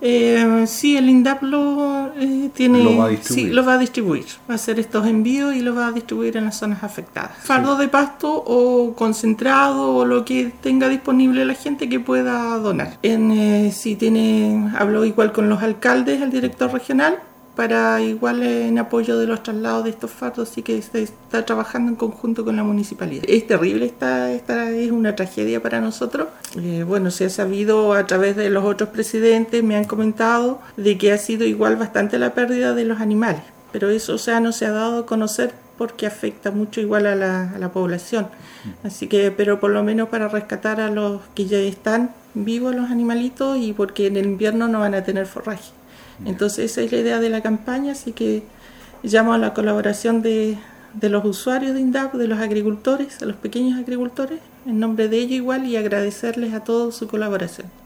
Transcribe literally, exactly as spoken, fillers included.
Eh, sí, el INDAP lo eh, tiene, lo va a distribuir. Sí, lo va a distribuir, va a hacer estos envíos y lo va a distribuir en las zonas afectadas. Sí. Fardo de pasto o concentrado o lo que tenga disponible la gente que pueda donar. En, eh, si tiene, habló igual con los alcaldes, el director regional, para igual en apoyo de los traslados de estos fardos, sí que se está trabajando en conjunto con la municipalidad. Es terrible, esta, esta es una tragedia para nosotros. Eh, bueno, se ha sabido a través de los otros presidentes, me han comentado de que ha sido igual bastante la pérdida de los animales, pero eso, o sea, no se ha dado a conocer porque afecta mucho igual a la, a la población. Así que, pero por lo menos para rescatar a los que ya están vivos, los animalitos, y porque en el invierno no van a tener forraje. Entonces esa es la idea de la campaña, así que llamo a la colaboración de, de los usuarios de INDAP, de los agricultores, a los pequeños agricultores, en nombre de ellos igual, y agradecerles a todos su colaboración.